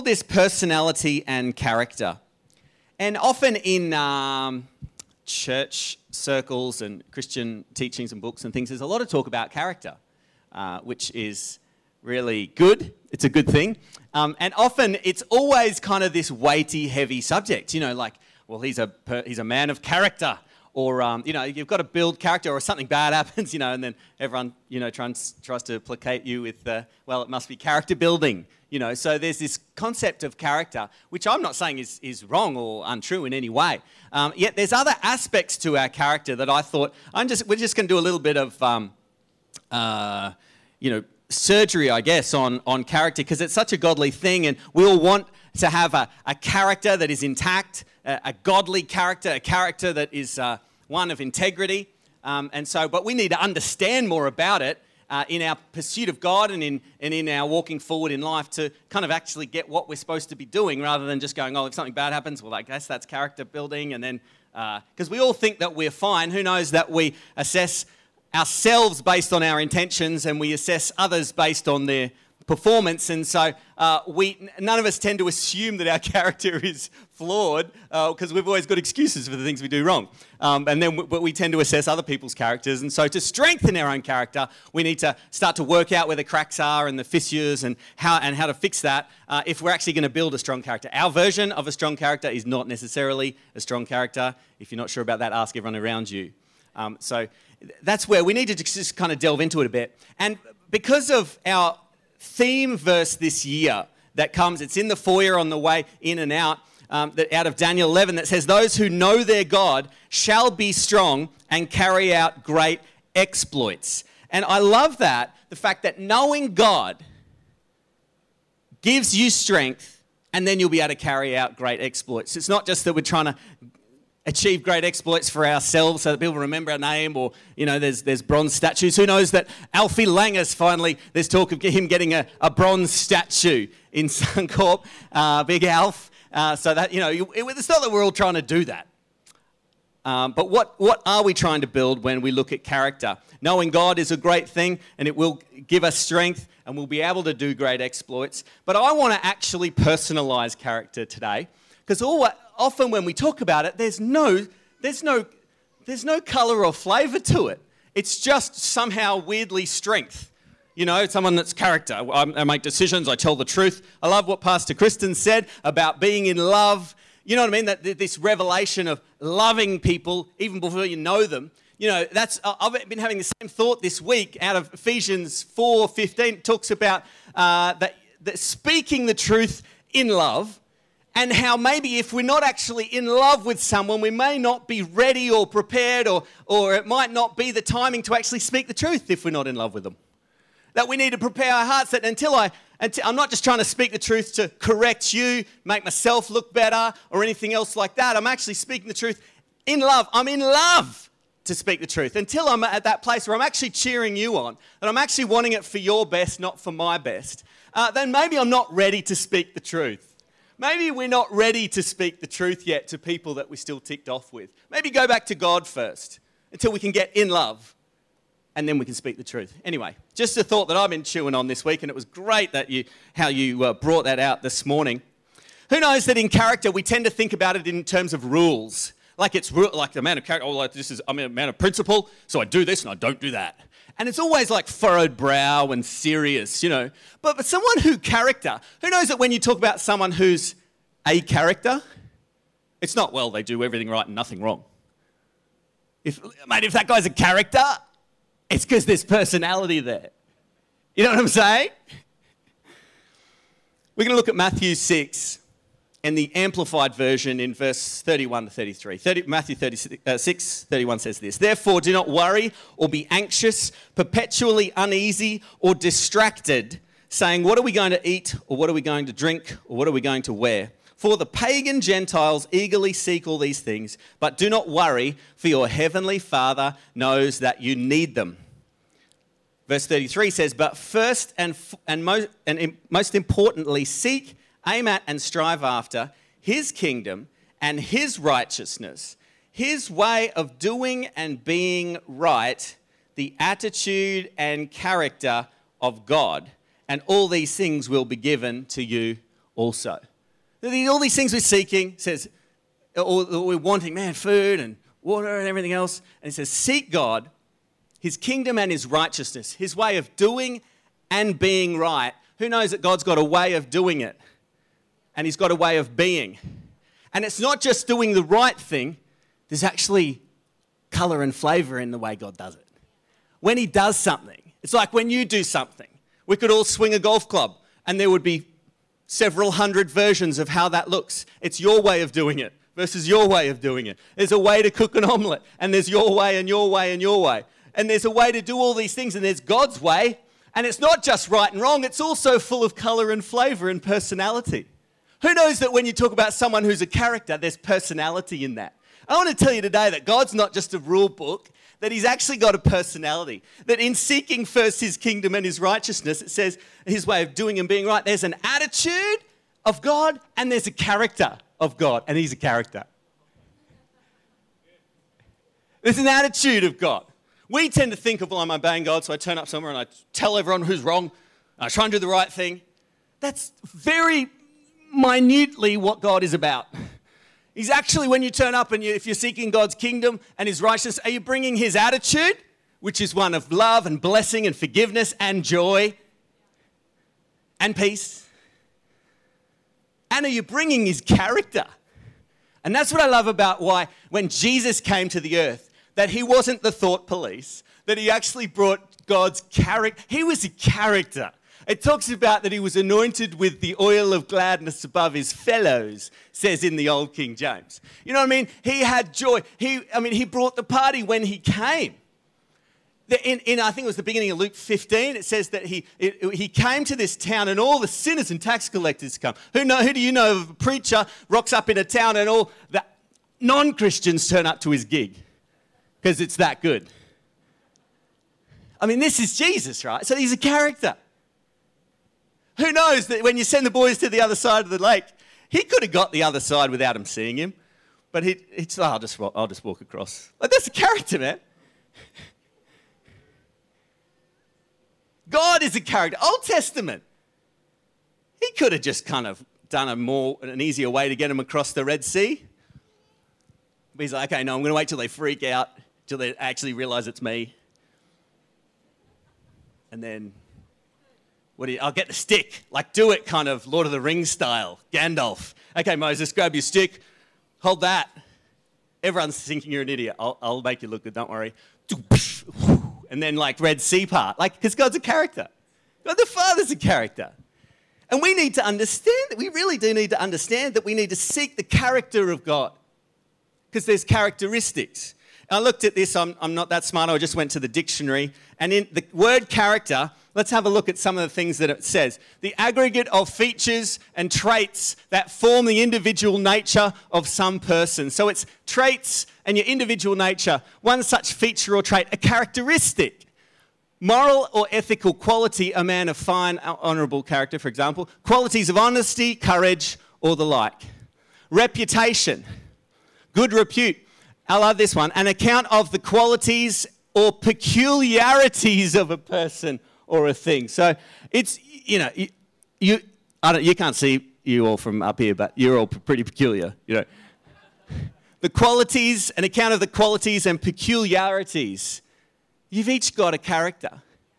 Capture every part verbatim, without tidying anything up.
called this personality and character. And often in um, church circles and Christian teachings and books and things, there's a lot of talk about character, uh, which is really good. It's a good thing. Um, and often it's always kind of this weighty, heavy subject, you know, like, well, he's a per- he's a man of character, or, um, you know, you've got to build character, or something bad happens, you know, and then everyone, you know, tries, tries to placate you with, uh, well, it must be character building, you know. So there's this concept of character, which I'm not saying is, is wrong or untrue in any way. Um, yet there's other aspects to our character that I thought, I'm just we're just going to do a little bit of, um, uh, you know, surgery, I guess, on, on character, because it's such a godly thing, and we all want to have a, a character that is intact, a, a godly character, a character that is uh, one of integrity. Um, and so, but we need to understand more about it uh, in our pursuit of God and in and in our walking forward in life to kind of actually get what we're supposed to be doing, rather than just going, oh, if something bad happens, well, I guess that's character building, and then, because uh, we all think that we're fine. Who knows that we assess ourselves based on our intentions, and we assess others based on their performance, and so uh, we none of us tend to assume that our character is flawed, because uh, we've always got excuses for the things we do wrong, um, and then we, but we tend to assess other people's characters. And so to strengthen our own character, we need to start to work out where the cracks are and the fissures, and how and how to fix that uh, if we're actually going to build a strong character. Our version of a strong character is not necessarily a strong character. If you're not sure about that, ask everyone around you. Um, so that's where we need to just kind of delve into it a bit. And because of our theme verse this year that comes, it's in the foyer on the way in and out, um, that out of Daniel eleven, that says, those who know their God shall be strong and carry out great exploits. And I love that, the fact that knowing God gives you strength, and then you'll be able to carry out great exploits. It's not just that we're trying to achieve great exploits for ourselves so that people remember our name, or, you know, there's there's bronze statues. Who knows that Alfie Langas finally, there's talk of him getting a, a bronze statue in Suncorp, uh, Big Alf. Uh, so that, you know, it, it's not that we're all trying to do that. Um, but what, what are we trying to build when we look at character? Knowing God is a great thing, and it will give us strength, and we'll be able to do great exploits. But I want to actually personalise character today, because all often when we talk about it, there's no, there's no, there's no colour or flavour to it. It's just somehow weirdly strength. You know, someone that's character. I, I make decisions, I tell the truth. I love what Pastor Kristen said about being in love. You know what I mean? That this revelation of loving people even before you know them. You know, that's I've been having the same thought this week out of Ephesians four fifteen. It talks about uh, that, that speaking the truth in love. And how maybe if we're not actually in love with someone, we may not be ready or prepared, or, or it might not be the timing to actually speak the truth if we're not in love with them. That we need to prepare our hearts, that until I, until, I'm not just trying to speak the truth to correct you, make myself look better, or anything else like that. I'm actually speaking the truth in love. I'm in love to speak the truth. Until I'm at that place where I'm actually cheering you on, that I'm actually wanting it for your best, not for my best, uh, then maybe I'm not ready to speak the truth. Maybe we're not ready to speak the truth yet to people that we're still ticked off with. Maybe go back to God first until we can get in love, and then we can speak the truth. Anyway, just a thought that I've been chewing on this week, and it was great that you how you uh, brought that out this morning. Who knows that in character we tend to think about it in terms of rules, like it's like the man of character. Oh, like this is I'm a man of principle, so I do this and I don't do that. And it's always like furrowed brow and serious, you know. But, but someone who character, who knows that when you talk about someone who's a character, it's not, well, they do everything right and nothing wrong. If, mate, if that guy's a character, it's because there's personality there. You know what I'm saying? We're going to look at Matthew six and the Amplified Version in verse thirty-one to thirty-three. thirty, Matthew six thirty-one says this, therefore do not worry or be anxious, perpetually uneasy or distracted, saying, what are we going to eat, or what are we going to drink, or what are we going to wear? For the pagan Gentiles eagerly seek all these things, but do not worry, for your heavenly Father knows that you need them. Verse thirty-three says, but first and, and, most, and most importantly, seek, aim at and strive after his kingdom and his righteousness, his way of doing and being right, the attitude and character of God. And all these things will be given to you also. All these things we're seeking, says, or we're wanting, man, food and water and everything else. And it says, seek God, his kingdom and his righteousness, his way of doing and being right. Who knows that God's got a way of doing it? And he's got a way of being. And it's not just doing the right thing. There's actually colour and flavour in the way God does it. When he does something, it's like when you do something. We could all swing a golf club and there would be several hundred versions of how that looks. It's your way of doing it versus your way of doing it. There's a way to cook an omelette, and there's your way and your way and your way. And there's a way to do all these things, and there's God's way. And it's not just right and wrong, it's also full of colour and flavour and personality. Who knows that when you talk about someone who's a character, there's personality in that? I want to tell you today that God's not just a rule book, that he's actually got a personality. That in seeking first his kingdom and his righteousness, it says his way of doing and being right, there's an attitude of God and there's a character of God, and he's a character. There's an attitude of God. We tend to think of, well, I'm obeying God, so I turn up somewhere and I tell everyone who's wrong, I try and do the right thing. That's very minutely what God is about. He's actually, when you turn up and you, if you're seeking God's kingdom and his righteousness, are you bringing his attitude, which is one of love and blessing and forgiveness and joy and peace? And are you bringing his character? And that's what I love about why when Jesus came to the earth, that he wasn't the thought police, that he actually brought God's character. He was a character. It talks about that he was anointed with the oil of gladness above his fellows, says in the old King James. You know what I mean? He had joy. He, I mean, he brought the party when he came. In, in I think it was the beginning of Luke fifteen, it says that he, it, he came to this town and all the sinners and tax collectors come. Who know? Who do you know of a preacher rocks up in a town and all the non-Christians turn up to his gig because it's that good? I mean, this is Jesus, right? So he's a character. Who knows that when you send the boys to the other side of the lake, he could have got the other side without them seeing him. But he, it's, oh, I'll, just, I'll just walk across. Like, that's a character, man. God is a character. Old Testament. He could have just kind of done a more, an easier way to get them across the Red Sea. But he's like, okay, no, I'm going to wait till they freak out, till they actually realise it's me. And then... What do you, I'll get the stick, like do it kind of Lord of the Rings style, Gandalf. Okay, Moses, grab your stick, hold that. Everyone's thinking you're an idiot. I'll, I'll make you look good, don't worry. And then like Red Sea part, like, because God's a character. God the Father's a character. And we need to understand that, we really do need to understand that we need to seek the character of God. Because there's characteristics. I looked at this, I'm, I'm not that smart, I just went to the dictionary. And in the word character, let's have a look at some of the things that it says. The aggregate of features and traits that form the individual nature of some person. So it's traits and your individual nature. One such feature or trait, a characteristic. Moral or ethical quality, a man of fine, honourable character, for example. Qualities of honesty, courage, or the like. Reputation, good repute. I love this one. An account of the qualities or peculiarities of a person or a thing. So it's, you know, you, you, I don't, you can't see you all from up here, but you're all pretty peculiar, you know. The qualities, an account of the qualities and peculiarities. You've each got a character.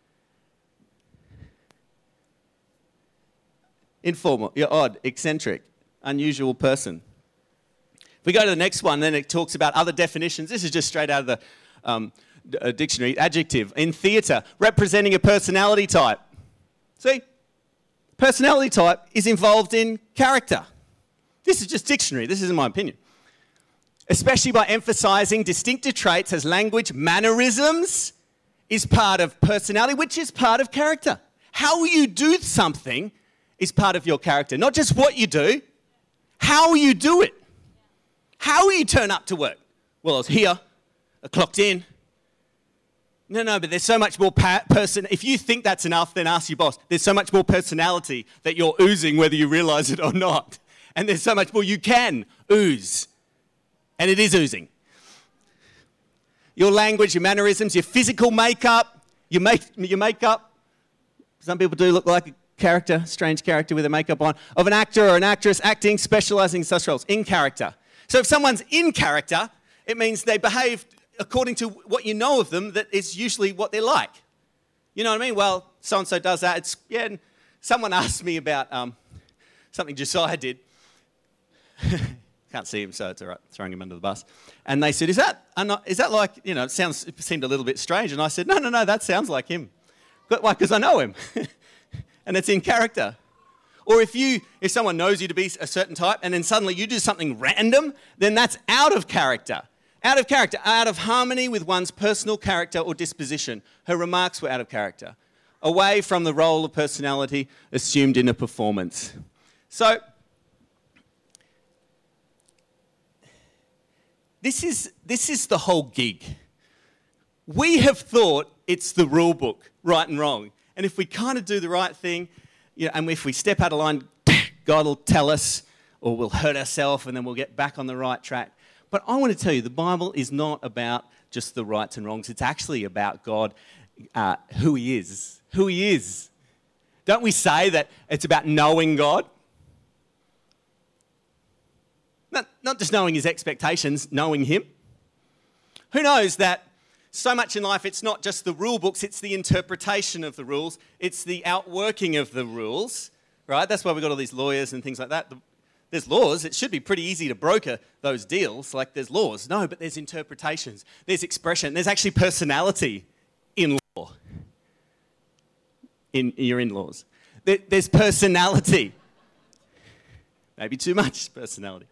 Informal, you're odd, eccentric, unusual person. If we go to the next one, then it talks about other definitions. This is just straight out of the um, a dictionary. Adjective, in theatre, representing a personality type. See? Personality type is involved in character. This is just dictionary. This isn't my opinion. Especially by emphasising distinctive traits as language, mannerisms is part of personality, which is part of character. How you do something is part of your character. Not just what you do, how you do it. How you turn up to work. Well, I was here, I clocked in. No, no, but there's so much more pa- person. If you think that's enough, then ask your boss. There's so much more personality that you're oozing whether you realise it or not. And there's so much more you can ooze. And it is oozing. Your language, your mannerisms, your physical makeup, your, make, your makeup. Some people do look like character, strange character with a makeup on, of an actor or an actress acting, specialising in such roles, in character. So if someone's in character, it means they behave according to what you know of them, that is usually what they're like. You know what I mean? Well, so-and-so does that. It's, yeah, and someone asked me about um, something Josiah did. Can't see him, so it's all right, throwing him under the bus. And they said, is that, is that like, you know, it, sounds, it seemed a little bit strange. And I said, no, no, no, that sounds like him. But why? Because I know him. And it's in character. Or if you, if someone knows you to be a certain type and then suddenly you do something random, then that's out of character. Out of character, out of harmony with one's personal character or disposition. Her remarks were out of character. Away from the role of personality assumed in a performance. So, this is, this is the whole gig. We have thought it's the rule book, right and wrong. And if we kind of do the right thing, you know, and if we step out of line, God will tell us, or we'll hurt ourselves, and then we'll get back on the right track. But I want to tell you, the Bible is not about just the rights and wrongs. It's actually about God, uh, who He is. Who He is. Don't we say that it's about knowing God? Not, not just knowing His expectations, knowing Him. Who knows that so much in life, it's not just the rule books, it's the interpretation of the rules. It's the outworking of the rules, right? That's why we've got all these lawyers and things like that. The, There's laws. It should be pretty easy to broker those deals. Like, there's laws. No, but there's interpretations. There's expression. There's actually personality in law. In your in-laws. There, there's personality. Maybe too much personality.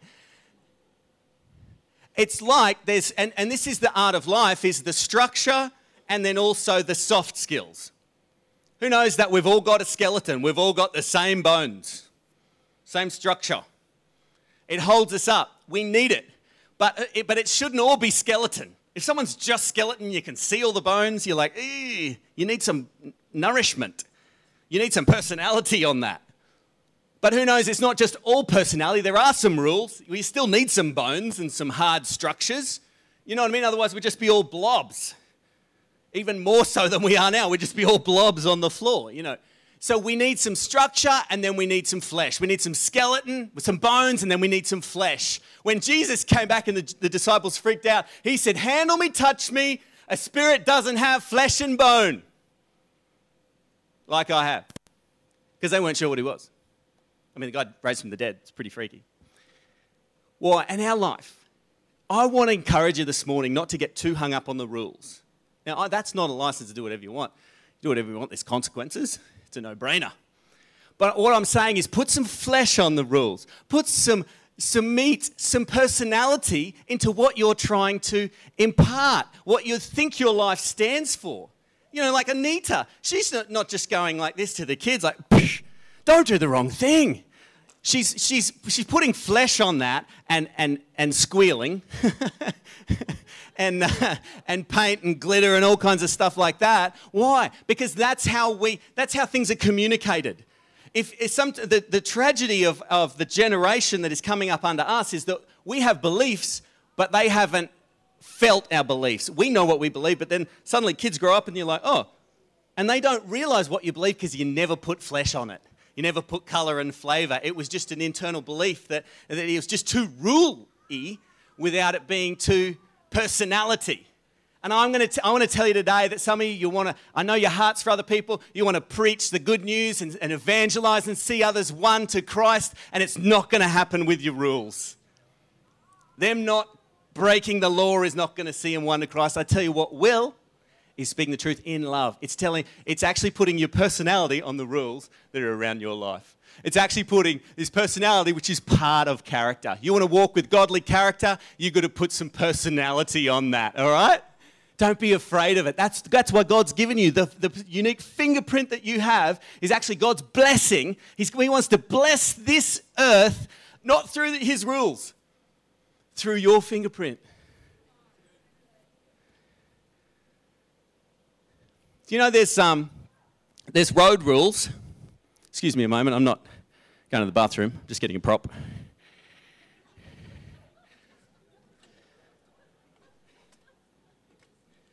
It's like there's, and, and this is the art of life, is the structure and then also the soft skills. Who knows that we've all got a skeleton? We've all got the same bones. Same structure. It holds us up. We need it. But it, but it shouldn't all be skeleton. If someone's just skeleton, you can see all the bones, you're like, eeh, you need some nourishment. You need some personality on that. But who knows, it's not just all personality. There are some rules. We still need some bones and some hard structures. You know what I mean? Otherwise, we'd just be all blobs. Even more so than we are now. We'd just be all blobs on the floor, you know. So we need some structure and then we need some flesh. We need some skeleton with some bones and then we need some flesh. When Jesus came back and the, the disciples freaked out, He said, handle me, touch me. A spirit doesn't have flesh and bone like I have. Because they weren't sure what He was. I mean, the guy raised from the dead. It's pretty freaky. Why? In our life, I want to encourage you this morning not to get too hung up on the rules. Now, that's not a license to do whatever you want. Do whatever you want. There's consequences. It's a no-brainer. But what I'm saying is put some flesh on the rules. Put some, some meat, some personality into what you're trying to impart, what you think your life stands for. You know, like Anita, she's not, not just going like this to the kids, like, don't do the wrong thing. She's, she's, she's putting flesh on that and, and, and squealing and, uh, and paint and glitter and all kinds of stuff like that. Why? Because that's how, we, that's how things are communicated. If, if some, the, the tragedy of, of the generation that is coming up under us is that we have beliefs, but they haven't felt our beliefs. We know what we believe, but then suddenly kids grow up and you're like, oh, and they don't realise what you believe because you never put flesh on it. You never put colour and flavour. It was just an internal belief that, that it was just too rule-y without it being too personality. And I'm going to I want to tell you today that some of you, you want to, I know your heart's for other people, you want to preach the good news and, and evangelise and see others won to Christ, and it's not going to happen with your rules. Them not breaking the law is not going to see them won to Christ. I tell you what will, is speaking the truth in love. It's telling, it's actually putting your personality on the rules that are around your life. It's actually putting this personality, which is part of character. You want to walk with godly character, you've got to put some personality on that, all right? Don't be afraid of it. That's, that's what God's given you. The, the unique fingerprint that you have is actually God's blessing. He's, he wants to bless this earth, not through His rules, through your fingerprint. Do you know there's, um, there's road rules? Excuse me a moment, I'm not going to the bathroom, I'm just getting a prop.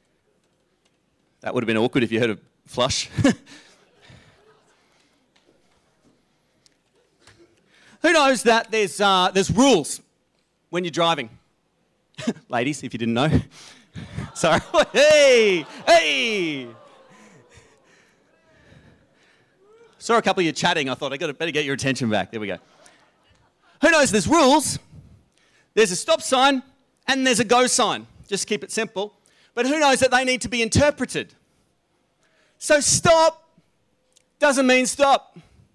That would have been awkward if you heard a flush. Who knows that there's, uh, there's rules when you're driving? Ladies, if you didn't know. Sorry. Hey! Hey! Saw a couple of you chatting. I thought I got to better get your attention back. There we go. Who knows there's rules? There's a stop sign and there's a go sign. Just keep it simple. But who knows that they need to be interpreted? So stop doesn't mean stop.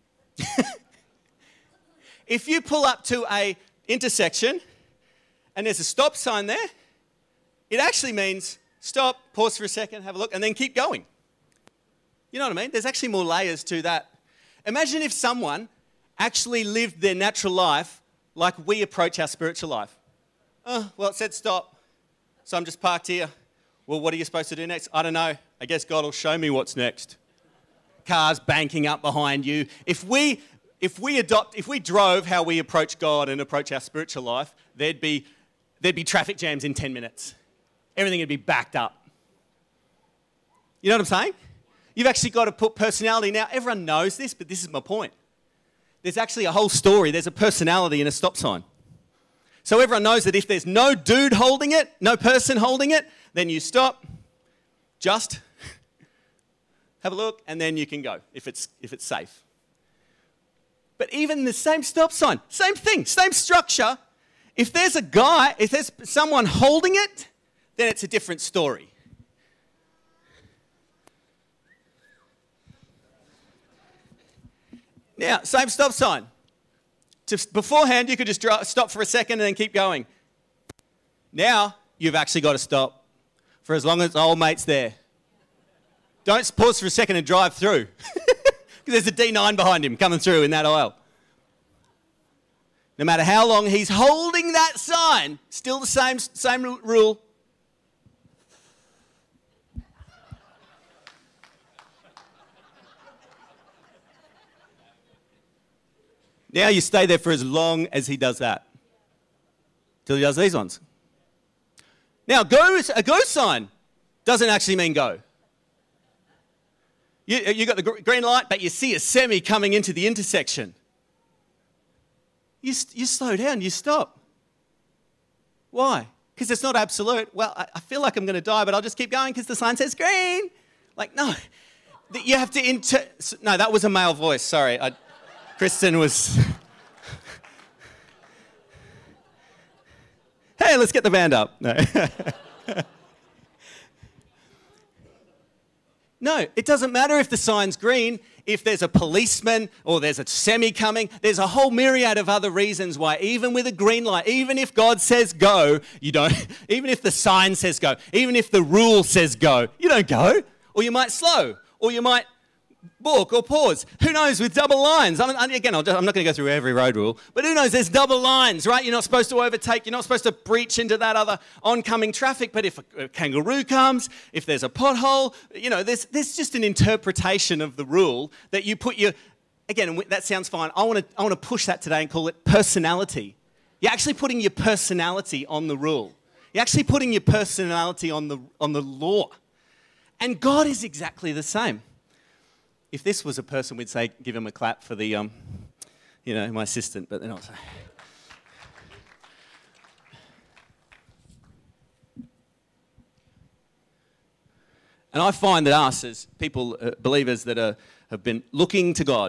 If you pull up to a intersection and there's a stop sign there, it actually means stop, pause for a second, have a look, and then keep going. You know what I mean? There's actually more layers to that. Imagine if someone actually lived their natural life like we approach our spiritual life. Oh, well, it said stop, so I'm just parked here. Well, what are you supposed to do next? I don't know. I guess God will show me what's next. Cars banking up behind you. If we, if we adopt, if we drove how we approach God and approach our spiritual life, there'd be, there'd be traffic jams in ten minutes. Everything would be backed up. You know what I'm saying? You've actually got to put personality. Now, everyone knows this, but this is my point. There's actually a whole story. There's a personality in a stop sign. So everyone knows that if there's no dude holding it, no person holding it, then you stop, just have a look, and then you can go if it's, if it's safe. But even the same stop sign, same thing, same structure, if there's a guy, if there's someone holding it, then it's a different story. Now, same stop sign. Just beforehand, you could just dri- stop for a second and then keep going. Now, you've actually got to stop for as long as the old mate's there. Don't pause for a second and drive through. Because there's a D nine behind him coming through in that aisle. No matter how long he's holding that sign, still the same, same rule. Now you stay there for as long as he does that. Till he does these ones. Now, go, a go sign doesn't actually mean go. You, you got the green light, but you see a semi coming into the intersection. You, you slow down, you stop. Why? Because it's not absolute. Well, I, I feel like I'm going to die, but I'll just keep going because the sign says green. Like, no. You have to inter... No, that was a male voice. Sorry. I, Kristen was... Hey, let's get the band up. No. No, it doesn't matter if the sign's green, if there's a policeman or there's a semi coming. There's a whole myriad of other reasons why, even with a green light, even if God says go, you don't, even if the sign says go, even if the rule says go, you don't go. Or you might slow, or you might balk or pause. Who knows with double lines? I mean, again, I'll just, I'm not going to go through every road rule, but who knows? There's double lines, right? You're not supposed to overtake. You're not supposed to breach into that other oncoming traffic. But if a, a kangaroo comes, if there's a pothole, you know, there's, there's just an interpretation of the rule that you put your... Again, that sounds fine. I want to I want to push that today and call it personality. You're actually putting your personality on the rule. You're actually putting your personality on the on the law. And God is exactly the same. If this was a person, we'd say, give him a clap for the, um, you know, my assistant, but they're not. And I find that us, as people, uh, believers that are, have been looking to God,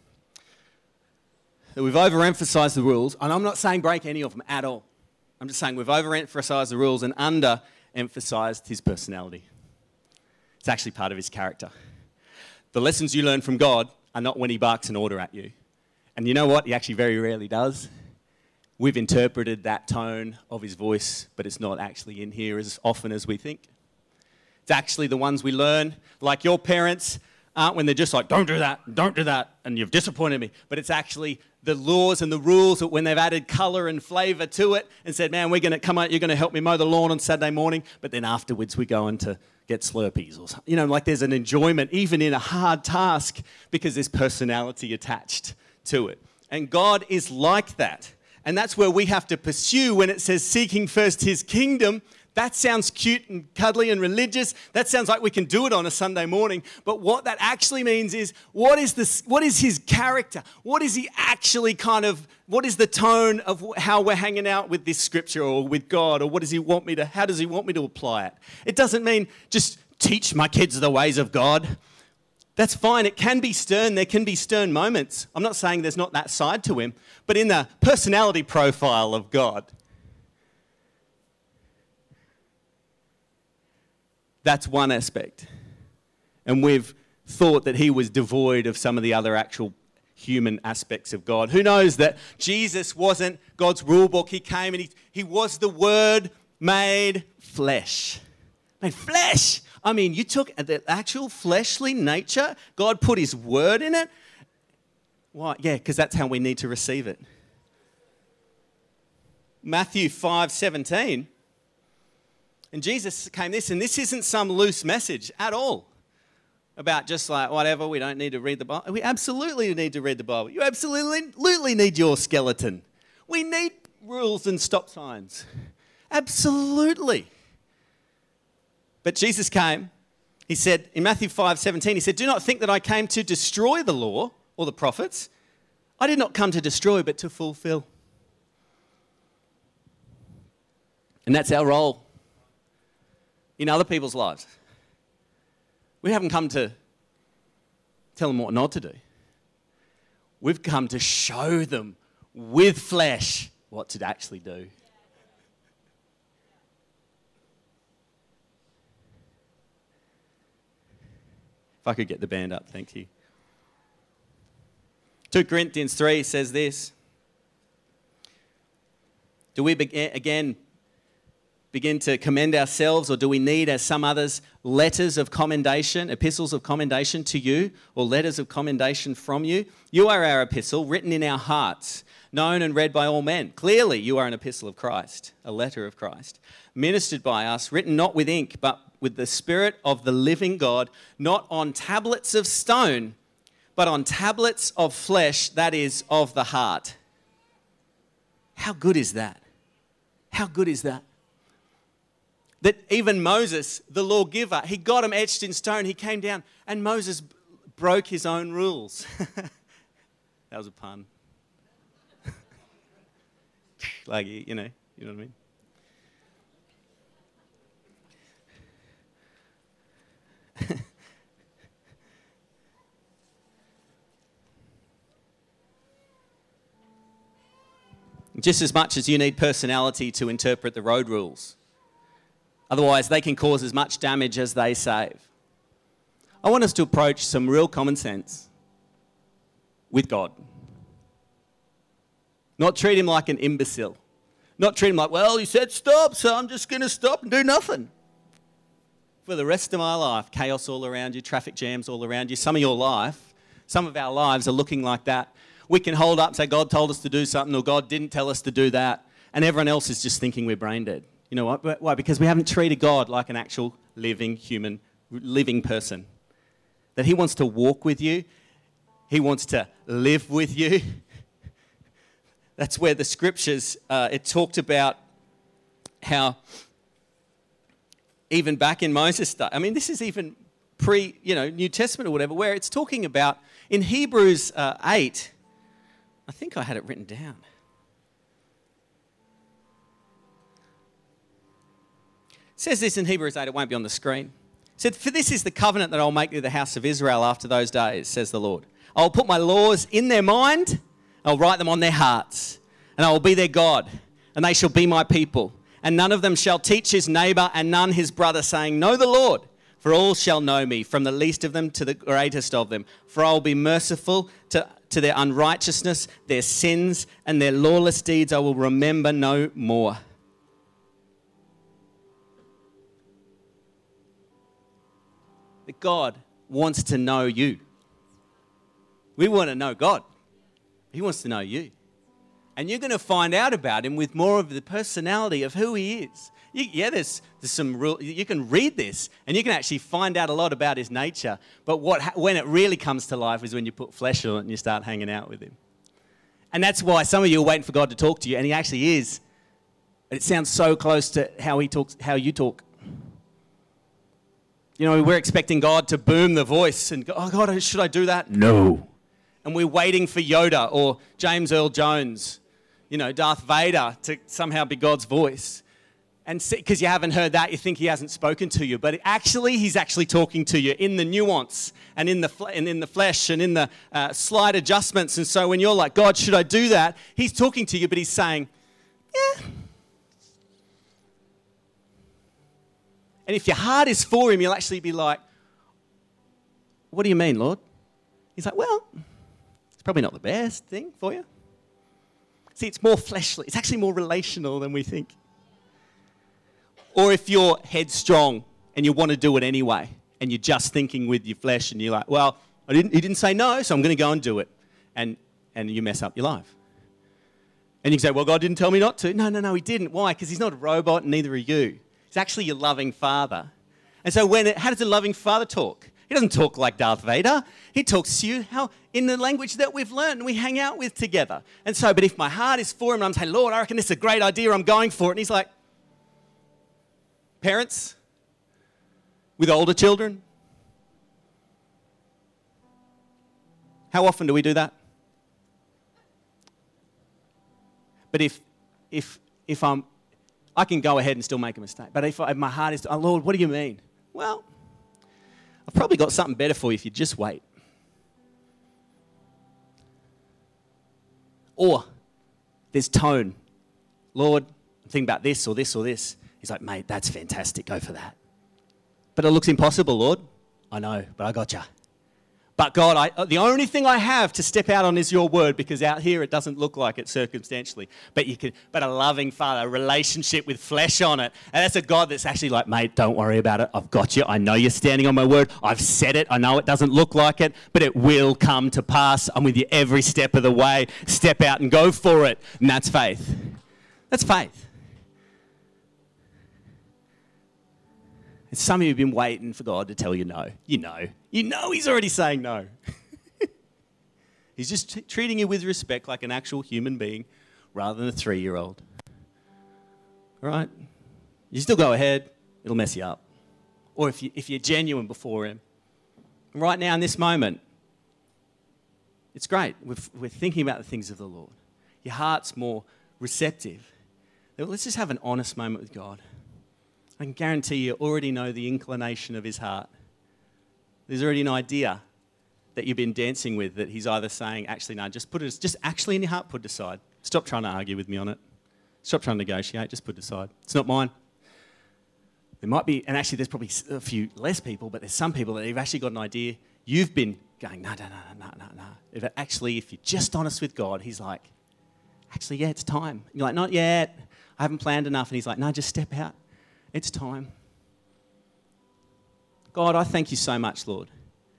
that we've overemphasized the rules, and I'm not saying break any of them at all. I'm just saying we've overemphasized the rules and underemphasized his personality. It's actually part of his character. The lessons you learn from God are not when he barks an order at you. And you know what? He actually very rarely does. We've interpreted that tone of his voice, but it's not actually in here as often as we think. It's actually the ones we learn, like your parents aren't when they're just like, don't do that, don't do that, and you've disappointed me. But it's actually the laws and the rules that when they've added colour and flavour to it and said, man, we're going to come out, you're going to help me mow the lawn on Saturday morning, but then afterwards we go into get Slurpees or something. You know, like there's an enjoyment even in a hard task because there's personality attached to it. And God is like that. And that's where we have to pursue when it says seeking first his kingdom. That sounds cute and cuddly and religious. That sounds like we can do it on a Sunday morning. But what that actually means is, what is this, what is his character? What is he actually kind of, what is the tone of how we're hanging out with this scripture or with God? Or what does he want me to, how does he want me to apply it? It doesn't mean just teach my kids the ways of God. That's fine. It can be stern. There can be stern moments. I'm not saying there's not that side to him. But in the personality profile of God, that's one aspect. And we've thought that he was devoid of some of the other actual human aspects of God. Who knows that Jesus wasn't God's rule book? He came and he, he was the Word made flesh. Made flesh. I mean, you took the actual fleshly nature, God put his Word in it. Why? Yeah, because that's how we need to receive it. Matthew five seventeen. And Jesus came this, and this isn't some loose message at all about just like, whatever, we don't need to read the Bible. We absolutely need to read the Bible. You absolutely, absolutely need your skeleton. We need rules and stop signs. Absolutely. But Jesus came, he said, in Matthew five seventeen, he said, do not think that I came to destroy the law or the prophets. I did not come to destroy, but to fulfill. And that's our role in other people's lives. We haven't come to tell them what not to do. We've come to show them with flesh what to actually do. If I could get the band up, thank you. Second Corinthians three says this. Do we begin, again, begin to commend ourselves, or do we need, as some others, letters of commendation, epistles of commendation to you, or letters of commendation from you? You are our epistle, written in our hearts, known and read by all men. Clearly, you are an epistle of Christ, a letter of Christ, ministered by us, written not with ink, but with the Spirit of the living God, not on tablets of stone, but on tablets of flesh, that is, of the heart. How good is that? How good is that? That even Moses, the lawgiver, he got them etched in stone. He came down and Moses broke his own rules. That was a pun. Like, you know, you know what I mean? Just as much as you need personality to interpret the road rules. Otherwise, they can cause as much damage as they save. I want us to approach some real common sense with God. Not treat him like an imbecile. Not treat him like, well, he said stop, so I'm just going to stop and do nothing. For the rest of my life, chaos all around you, traffic jams all around you. Some of your life, some of our lives are looking like that. We can hold up and say, God told us to do something, or God didn't tell us to do that. And everyone else is just thinking we're brain dead. You know what? Why? Because we haven't treated God like an actual living human, living person. That he wants to walk with you. He wants to live with you. That's where the scriptures, uh, it talked about how even back in Moses' day, I mean, this is even pre, you know, New Testament or whatever, where it's talking about in Hebrews uh, eight, I think I had it written down. It says this in Hebrews eight, it won't be on the screen. It said, for this is the covenant that I'll make with the house of Israel after those days, says the Lord. I'll put my laws in their mind, I'll write them on their hearts, and I will be their God, and they shall be my people. And none of them shall teach his neighbour and none his brother, saying, know the Lord, for all shall know me, from the least of them to the greatest of them. For I will be merciful to, to their unrighteousness, their sins, and their lawless deeds I will remember no more. That God wants to know you. We want to know God. He wants to know you. And you're going to find out about him with more of the personality of who he is. You, yeah, there's, there's some real, you can read this and you can actually find out a lot about his nature. But what when it really comes to life is when you put flesh on it and you start hanging out with him. And that's why some of you are waiting for God to talk to you, and he actually is. But it sounds so close to how he talks, how you talk. You know, we're expecting God to boom the voice and go, oh God, should I do that? No. And we're waiting for Yoda or James Earl Jones, you know, Darth Vader to somehow be God's voice. And because you haven't heard that, you think he hasn't spoken to you. But actually, he's actually talking to you in the nuance and in the, fl- and in the flesh and in the uh, slight adjustments. And so when you're like, God, should I do that? He's talking to you, but he's saying, yeah. And if your heart is for him, you'll actually be like, what do you mean, Lord? He's like, well, it's probably not the best thing for you. See, it's more fleshly. It's actually more relational than we think. Or if you're headstrong and you want to do it anyway, and you're just thinking with your flesh, and you're like, well, I didn't, he didn't say no, so I'm going to go and do it. And, and you mess up your life. And you can say, well, God didn't tell me not to. No, no, no, he didn't. Why? Because he's not a robot, and neither are you. He's actually your loving father. And so when it, how does a loving father talk? He doesn't talk like Darth Vader. He talks to you how in the language that we've learned and we hang out with together. And so, but if my heart is for him and I'm saying, Lord, I reckon this is a great idea, I'm going for it. And he's like, parents with older children, how often do we do that? But if, if, if I'm, I can go ahead and still make a mistake. But if, I, if my heart is, oh, Lord, what do you mean? Well, I've probably got something better for you if you just wait. Or there's tone. Lord, I'm thinking about this or this or this. He's like, mate, that's fantastic. Go for that. But it looks impossible, Lord. I know, but I got you. But God, I, the only thing I have to step out on is your word, because out here it doesn't look like it circumstantially. But you can, but a loving father, a relationship with flesh on it. And that's a God that's actually like, mate, don't worry about it. I've got you. I know you're standing on my word. I've said it. I know it doesn't look like it, but it will come to pass. I'm with you every step of the way. Step out and go for it. And that's faith. That's faith. And some of you have been waiting for God to tell you no. You know. You know he's already saying no. He's just t- treating you with respect like an actual human being rather than a three-year-old. All right? You still go ahead. It'll mess you up. Or if, you, if you're genuine before him. Right now in this moment, it's great. We're, we're thinking about the things of the Lord. Your heart's more receptive. Let's just have an honest moment with God. I can guarantee you already know the inclination of his heart. There's already an idea that you've been dancing with that he's either saying, actually, no, just put it, just actually in your heart, put it aside. Stop trying to argue with me on it. Stop trying to negotiate, just put it aside. It's not mine. There might be, and actually there's probably a few less people, but there's some people that have actually got an idea. You've been going, no, no, no, no, no, no. If it, actually, if you're just honest with God, he's like, actually, yeah, it's time. And you're like, not yet. I haven't planned enough. And he's like, no, just step out. It's time. God, I thank you so much, Lord.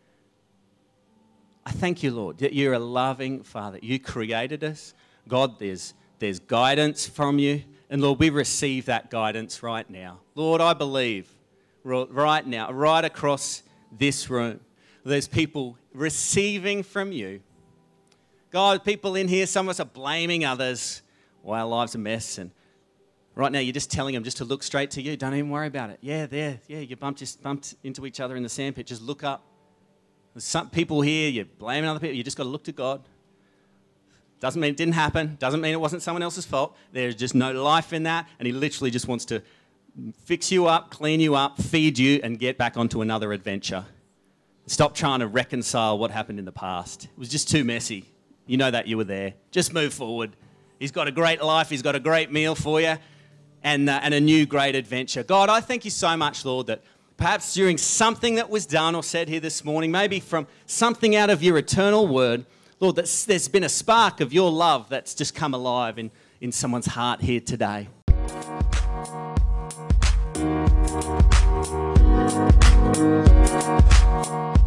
I thank you, Lord, that you're a loving Father. You created us. God, there's, there's guidance from you. And Lord, we receive that guidance right now. Lord, I believe right now, right across this room, there's people receiving from you. God, people in here, some of us are blaming others. Well, our lives are a mess. And right now, you're just telling them just to look straight to you. Don't even worry about it. Yeah, there. Yeah, you bumped, just bumped into each other in the sandpit. Just look up. There's some people here, you're blaming other people. You just got to look to God. Doesn't mean it didn't happen. Doesn't mean it wasn't someone else's fault. There's just no life in that. And he literally just wants to fix you up, clean you up, feed you, and get back onto another adventure. Stop trying to reconcile what happened in the past. It was just too messy. You know that you were there. Just move forward. He's got a great life. He's got a great meal for you. And, uh, and a new great adventure. God, I thank you so much, Lord, that perhaps during something that was done or said here this morning, maybe from something out of your eternal word, Lord, that there's been a spark of your love that's just come alive in, in someone's heart here today. Thank you.